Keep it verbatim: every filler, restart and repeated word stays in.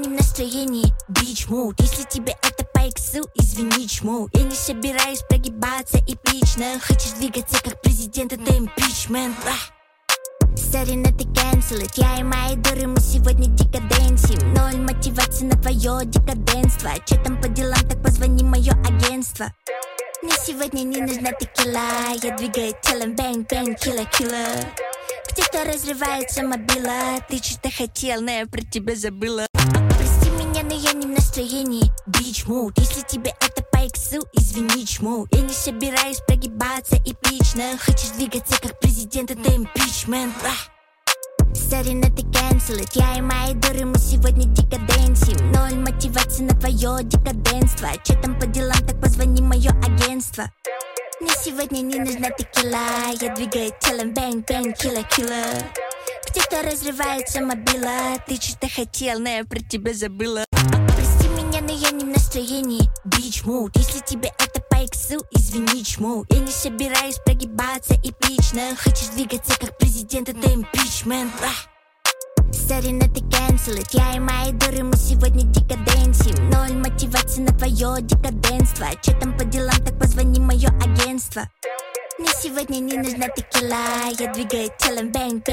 не в настроении бич мут. Если тебе это по иксу, извини, чму. Я не собираюсь прогибаться эпично. Хочешь двигаться как президент, это импичмент. Sorry, но ты cancel it. Я и мои дуры, мы сегодня декаденсим. Ноль мотивации на твое декаденство. Че там по делам, так позвони мое агентство. Мне сегодня не нужна текила. Я двигаю телом, бэнг-бэнг, килла-килла. Где-то разрывается мобила. Ты что-то хотел, но я про тебя забыла. Прости меня, но я не в настроении бич мут. Если тебе это по иксу, извини, чму. Я не собираюсь прогибаться эпично. Хочешь двигаться как президент, это импичмент. Sorry, но ты cancel it. Я и мои дуры, мы сегодня декаденсим. Ноль мотивации на твое декаденство. Че там по делам, так позвони мое агентство. Мне сегодня не нужна текила. Я двигаю телом, бэнг-бэнг, килла-килла. Где-то разрывается мобила. Ты что-то хотел, но я про тебя забыла. Прости меня, но я не в настроении бич мут. Если тебе это по иксу, извини, чму. Я не собираюсь прогибаться эпично. Хочешь двигаться как президент, это импичмент. Sorry, но ты cancel it. Я и мои дуры, мы сегодня декаденсим. Ноль мотивации на твое декаденство. Че там по делам, так позвони мое агентство. Мне сегодня не нужна текила. Я двигаю телом, бэнг-бэнг.